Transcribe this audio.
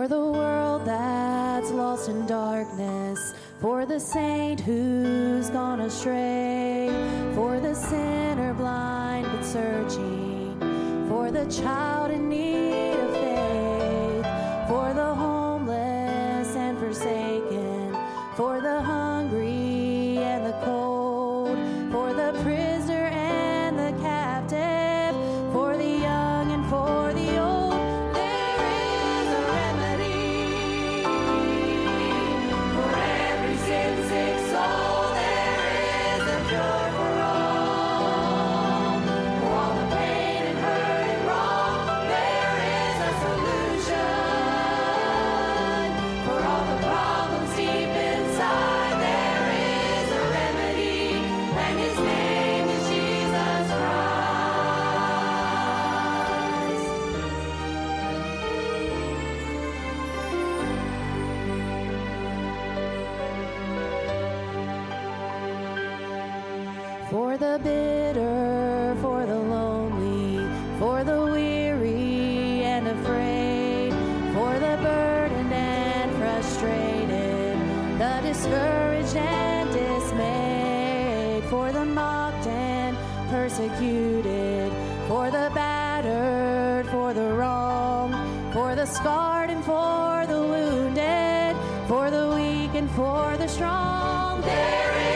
the world that's lost in darkness, for the saint who's gone astray, for the sinner blind but searching, for the child in need of faith, for the homeless and forsaken, for the hungry and the cold, for the prisoner and the captive, for the young and for the old. For the bitter, for the lonely, for the weary and afraid, for the burdened and frustrated, the discouraged and dismayed, for the mocked and persecuted, for the battered, for the wrong, for the scarred and for the wounded, for the weak and for the strong. There is